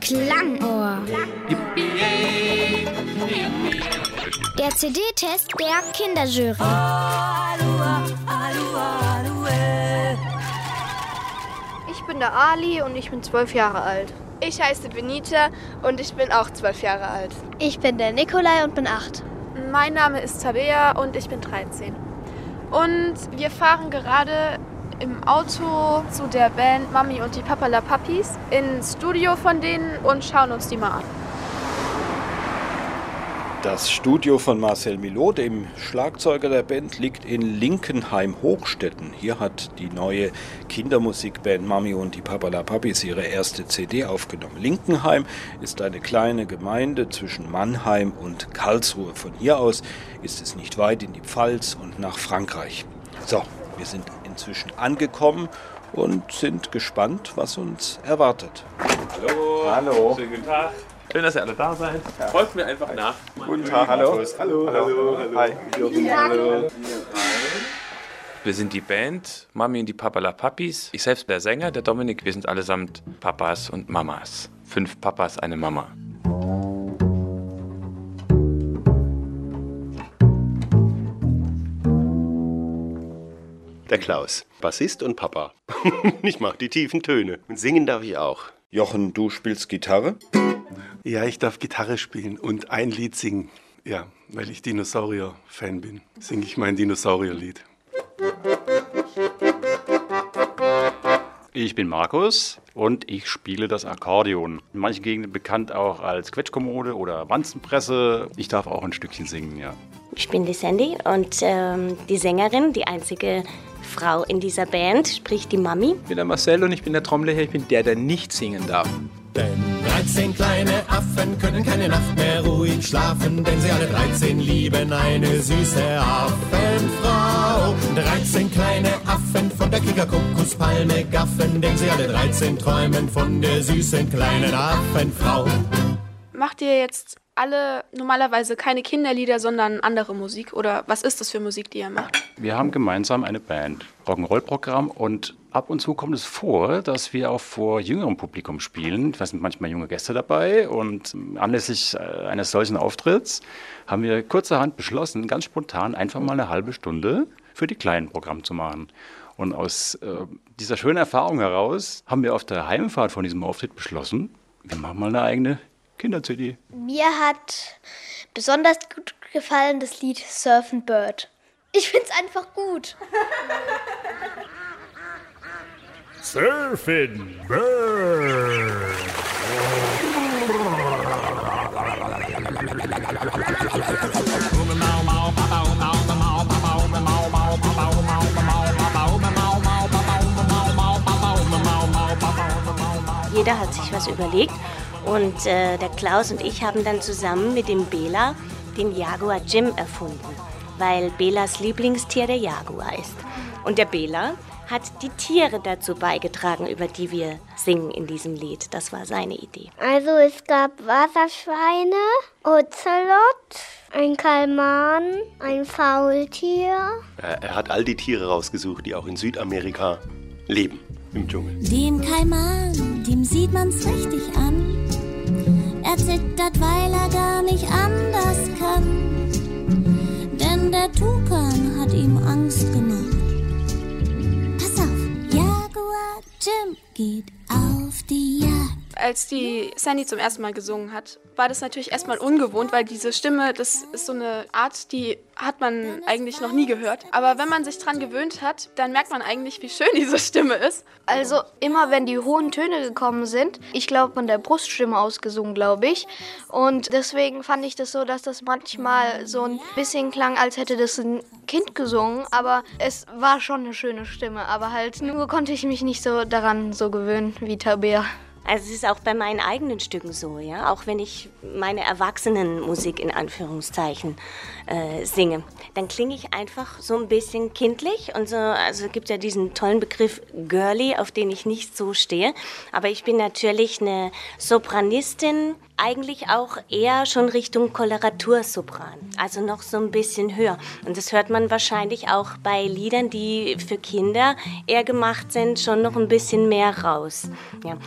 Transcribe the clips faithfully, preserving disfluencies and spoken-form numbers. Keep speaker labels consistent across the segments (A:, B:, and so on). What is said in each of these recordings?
A: Klangohr. Der C D-Test der Kinderjury.
B: Ich bin der Ali und ich bin zwölf Jahre alt.
C: Ich heiße Benita und ich bin auch zwölf Jahre alt.
D: Ich bin der Nikolai und bin acht.
C: Mein Name ist Tabea und ich bin dreizehn. Und wir fahren gerade im Auto zu der Band Mami und die Papalapapis ins Studio von denen und schauen uns die mal an.
E: Das Studio von Marcel Milot, dem Schlagzeuger der Band, liegt in Linkenheim-Hochstetten. Hier hat die neue Kindermusikband Mami und die Papalapapis ihre erste C D aufgenommen. Linkenheim ist eine kleine Gemeinde zwischen Mannheim und Karlsruhe. Von hier aus ist es nicht weit in die Pfalz und nach Frankreich. So, wir sind inzwischen angekommen und sind gespannt, was uns erwartet.
F: Hallo.
E: Hallo.
F: Schönen guten Tag. Schön, dass ihr alle da seid. Ja. Folgt mir einfach nach.
E: Guten Tag. Hallo.
F: Hallo.
E: Hallo. Hallo. Hi.
F: Hallo. Wir sind die Band Mami und die Papalapapis. Ich selbst bin der Sänger, der Dominik. Wir sind allesamt Papas und Mamas. Fünf Papas, eine Mama.
G: Der Klaus, Bassist und Papa. Ich mache die tiefen Töne. Und singen darf ich auch.
E: Jochen, du spielst Gitarre?
H: Ja, ich darf Gitarre spielen und ein Lied singen. Ja, weil ich Dinosaurier-Fan bin, singe ich mein Dinosaurier-Lied.
I: Ich bin Markus und ich spiele das Akkordeon. In manchen Gegenden bekannt auch als Quetschkommode oder Wanzenpresse. Ich darf auch ein Stückchen singen, ja.
J: Ich bin die Sandy und ähm, die Sängerin, die einzige Frau in dieser Band, sprich die Mami.
K: Ich bin der Marcel und ich bin der Trommler. Ich bin der, der nicht singen darf.
L: Denn dreizehn kleine Affen können keine Nacht mehr ruhig schlafen, denn sie alle dreizehn lieben eine süße Affenfrau. dreizehn kleine Affen von der Kickerkuckuckspalme gaffen, denn sie alle dreizehn träumen von der süßen kleinen Affenfrau.
C: Macht ihr jetzt alle normalerweise keine Kinderlieder, sondern andere Musik? Oder was ist das für Musik, die ihr macht?
I: Wir haben gemeinsam eine Band, Rock'n'Roll-Programm, und ab und zu kommt es vor, dass wir auch vor jüngerem Publikum spielen. Da sind manchmal junge Gäste dabei und anlässlich eines solchen Auftritts haben wir kurzerhand beschlossen, ganz spontan einfach mal eine halbe Stunde für die kleinen Programm zu machen. Und aus äh, dieser schönen Erfahrung heraus haben wir auf der Heimfahrt von diesem Auftritt beschlossen, wir machen mal eine eigene Kinder-C D.
D: Mir hat besonders gut gefallen das Lied Surf and Bird. Ich find's einfach gut.
L: Surf and Bird.
J: Jeder hat sich was überlegt. Und äh, der Klaus und ich haben dann zusammen mit dem Bela den Jaguar Jim erfunden, weil Belas Lieblingstier der Jaguar ist. Und der Bela hat die Tiere dazu beigetragen, über die wir singen in diesem Lied. Das war seine Idee.
A: Also es gab Wasserschweine, Ozelot, ein Kalman, ein Faultier.
G: Er hat all die Tiere rausgesucht, die auch in Südamerika leben, im Dschungel.
M: Den Kalman, dem sieht man's richtig an. Er zittert, weil er gar nicht anders kann. Denn der Tukan hat ihm Angst gemacht. Pass auf, Jaguar Jim geht auf die Jagd.
C: Als die Sandy zum ersten Mal gesungen hat, war das natürlich erstmal ungewohnt, weil diese Stimme, das ist so eine Art, die hat man eigentlich noch nie gehört. Aber wenn man sich dran gewöhnt hat, dann merkt man eigentlich, wie schön diese Stimme ist.
B: Also immer, wenn die hohen Töne gekommen sind, ich glaube von der Bruststimme ausgesungen, glaube ich. Und deswegen fand ich das so, dass das manchmal so ein bisschen klang, als hätte das ein Kind gesungen. Aber es war schon eine schöne Stimme. Aber halt nur konnte ich mich nicht so daran so gewöhnen wie Tabea.
J: Also es ist auch bei meinen eigenen Stücken so, ja, auch wenn ich meine Erwachsenenmusik in Anführungszeichen äh, singe, dann klinge ich einfach so ein bisschen kindlich und so, also es gibt ja diesen tollen Begriff girly, auf den ich nicht so stehe, aber ich bin natürlich eine Sopranistin, eigentlich auch eher schon Richtung Koloratursopran, also noch so ein bisschen höher. Und das hört man wahrscheinlich auch bei Liedern, die für Kinder eher gemacht sind, schon noch ein bisschen mehr raus. Ja, ich kann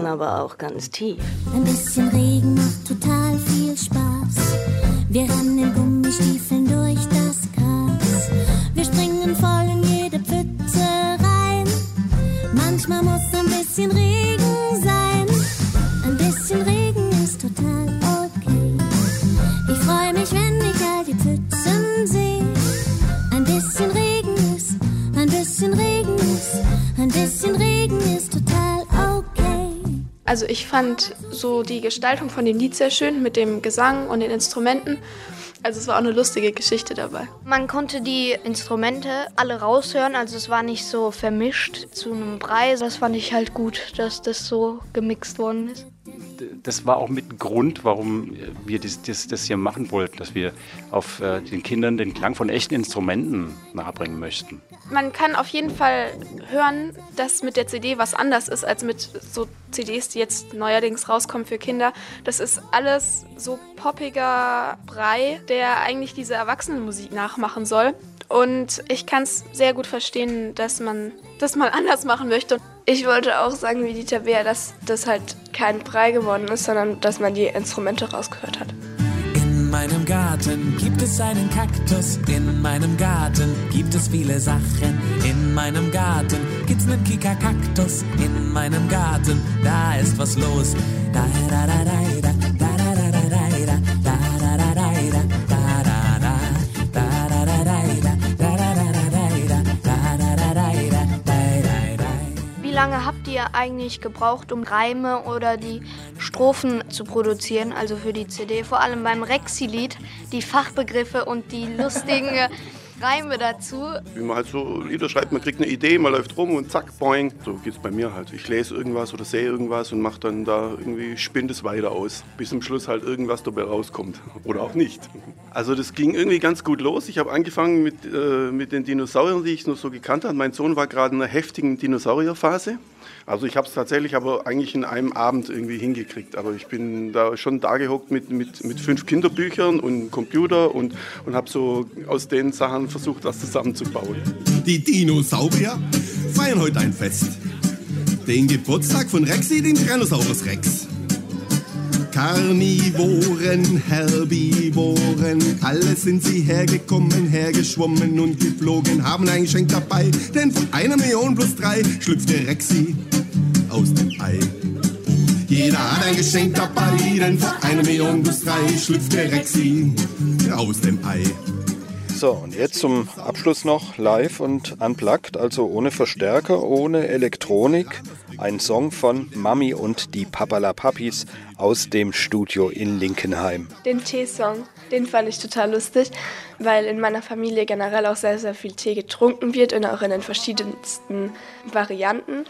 J: aber auch ganz tief.
M: Ein bisschen Regen macht total viel Spaß. Wir rennen in Gummistiefeln durch das Gras. Wir springen voll in jede Pfütze rein. Manchmal muss ein bisschen Regen sein. Ein bisschen Regen ist total okay. Ich freue mich, wenn ich all die Pfützen sehe. Ein bisschen Regen ist, ein bisschen Regen ist, ein bisschen Regen ist total okay.
C: Also ich fand so die Gestaltung von dem Lied sehr schön mit dem Gesang und den Instrumenten. Also es war auch eine lustige Geschichte dabei.
B: Man konnte die Instrumente alle raushören, also es war nicht so vermischt zu einem Brei. Das fand ich halt gut, dass das so gemixt worden ist.
I: Das war auch mit ein Grund, warum wir das, das, das hier machen wollten, dass wir auf äh, den Kindern den Klang von echten Instrumenten nahebringen möchten.
C: Man kann auf jeden Fall hören, dass mit der C D was anders ist als mit so C Ds, die jetzt neuerdings rauskommen für Kinder. Das ist alles so poppiger Brei, der eigentlich diese Erwachsenenmusik nachmachen soll. Und ich kann es sehr gut verstehen, dass man das mal anders machen möchte.
N: Ich wollte auch sagen, wie Dieter Beer, dass das halt kein Brei geworden ist, sondern dass man die Instrumente rausgehört hat.
L: In meinem Garten gibt es einen Kaktus, in meinem Garten gibt es viele Sachen. In meinem Garten gibt's nen Kika-Kaktus, in meinem Garten, da ist was los. Da da da da da da da da da da da da da da
B: Wie lange habt ihr eigentlich gebraucht, um Reime oder die Strophen zu produzieren, also für die C D? Vor allem beim Rexy-Lied, die Fachbegriffe und die lustigen Reime dazu.
H: Wie man halt so Lieder schreibt, man kriegt eine Idee, man läuft rum und zack, boing. So geht's bei mir halt. Ich lese irgendwas oder sehe irgendwas und mache dann da irgendwie, spinnt es weiter aus, bis zum Schluss halt irgendwas dabei rauskommt. Oder auch nicht. Also das ging irgendwie ganz gut los. Ich habe angefangen mit, äh, mit den Dinosauriern, die ich noch so gekannt habe. Mein Sohn war gerade in einer heftigen Dinosaurierphase. Also ich habe es tatsächlich aber eigentlich in einem Abend irgendwie hingekriegt. Aber ich bin da schon da gehockt mit, mit, mit fünf Kinderbüchern und Computer und, und habe so aus den Sachen versucht, was zusammenzubauen.
L: Die Dinosaurier feiern heute ein Fest. Den Geburtstag von Rexy, den Tyrannosaurus Rex. Karnivoren, Herbivoren, alle sind sie hergekommen, hergeschwommen und geflogen, haben ein Geschenk dabei, denn von einer Million plus drei schlüpft der Rexy aus dem Ei. Jeder hat ein Geschenk dabei, denn von einer Million plus drei schlüpft der Rexy aus dem Ei.
E: So, und jetzt zum Abschluss noch live und unplugged, also ohne Verstärker, ohne Elektronik. Ein Song von Mami und die Papalapapis aus dem Studio in Linkenheim.
N: Den Tee-Song, den fand ich total lustig, weil in meiner Familie generell auch sehr, sehr viel Tee getrunken wird und auch in den verschiedensten Varianten.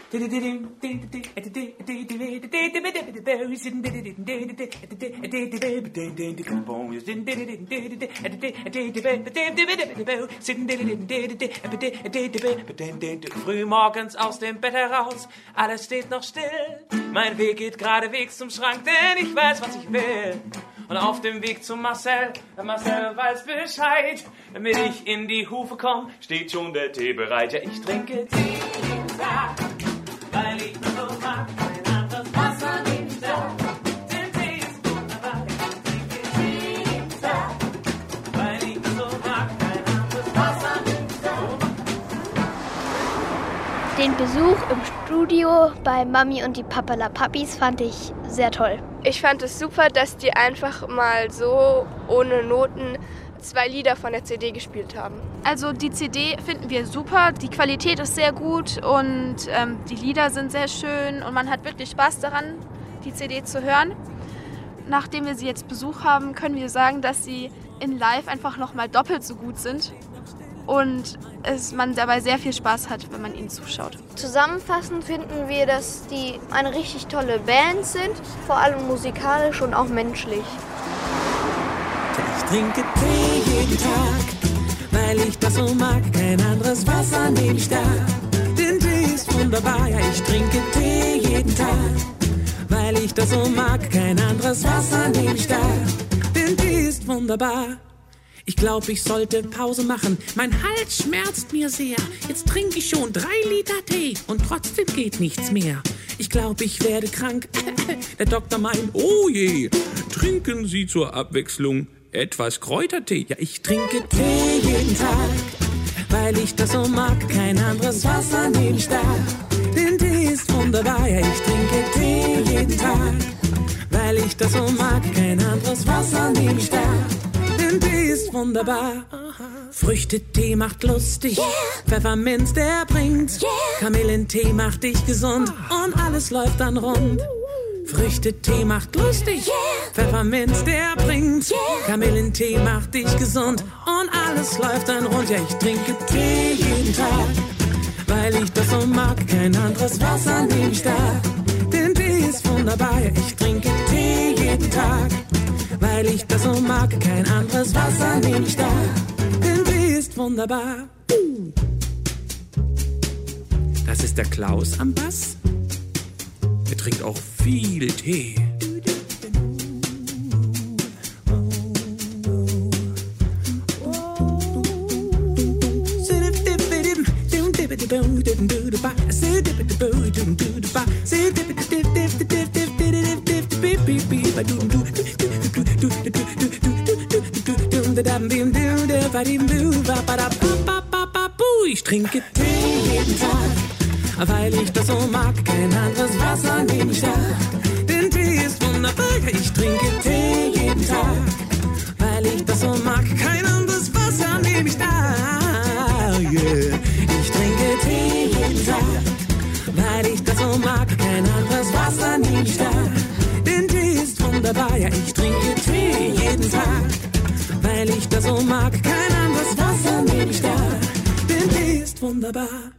O: Frühmorgens aus dem Bett heraus, alles steht noch still. Mein Weg geht geradewegs zum Schrank, denn ich weiß, was ich will. Und auf dem Weg zu Marcel, Marcel weiß Bescheid. Damit ich in die Hufe komme, steht schon der Tee bereit. Ja, ich trinke Tee jeden Tag, weil ich das so mag. Kein anderes Wasser nehme ich da, denn Tee ist wunderbar. Ich trinke Tee jeden Tag, weil ich das so mag. Kein anderes Wasser nehme ich da.
A: Den Besuch im Studio bei Mami und die Papalapapis fand ich sehr toll.
N: Ich fand es super, dass die einfach mal so ohne Noten zwei Lieder von der C D gespielt haben.
C: Also die C D finden wir super, die Qualität ist sehr gut und ähm, die Lieder sind sehr schön und man hat wirklich Spaß daran, die C D zu hören. Nachdem wir sie jetzt Besuch haben, können wir sagen, dass sie in Live einfach nochmal doppelt so gut sind und es, man dabei sehr viel Spaß hat, wenn man ihnen zuschaut.
B: Zusammenfassend finden wir, dass die eine richtig tolle Band sind, vor allem musikalisch und auch menschlich.
L: Ich trinke Tee jeden Tag, weil ich das so mag. Kein anderes Wasser nehme ich da, denn Tee ist wunderbar. Ja, ich trinke Tee jeden Tag, weil ich das so mag. Kein anderes Wasser nehme ich da, denn Tee ist wunderbar.
O: Ich glaube, ich sollte Pause machen. Mein Hals schmerzt mir sehr. Jetzt trinke ich schon drei Liter Tee und trotzdem geht nichts mehr. Ich glaube, ich werde krank. Der Doktor meint, oh je, trinken Sie zur Abwechslung etwas Kräutertee. Ja, ich trinke Tee jeden Tag, weil ich das so mag. Kein anderes Wasser nehme ich da. Denn Tee ist wunderbar. Ja, ich trinke Tee jeden Tag, weil ich das so mag. Kein anderes Wasser nehme ich da. Denn Tee ist wunderbar. Früchtetee macht lustig, yeah. Pfefferminz, der bringt's, yeah. Kamillentee macht dich gesund und alles läuft dann rund. Früchtetee macht lustig, yeah. Pfefferminz, der bringt's, yeah. Kamillentee macht dich gesund und alles läuft dann rund. Ja, ich trinke Tee jeden Tag, weil ich das so mag. Kein anderes Wasser nehme ich da, denn Tee ist wunderbar. Ja, ich trinke Tee jeden Tag, weil ich das so mag. Kein anderes Wasser nehme ich da, denn Tee ist wunderbar. Das ist der Klaus am Bass. Er trinkt auch viel Tee. Ich trinke Tee jeden Tag, weil ich das so mag. Kein anderes Wasser nehme ich da, denn Tee ist wunderbar. Ich trinke Tee jeden Tag, weil ich das so mag. Kein anderes Wasser nehme ich da, yeah. Ich trinke Tee jeden Tag, weil ich das so mag. Kein anderes Wasser nehme ich da, denn Tee ist wunderbar. Ja, ich trinke Tee jeden Tag, weil ich das so mag. Kein anderes Wasser nehme ich da, denn Tee ist wunderbar.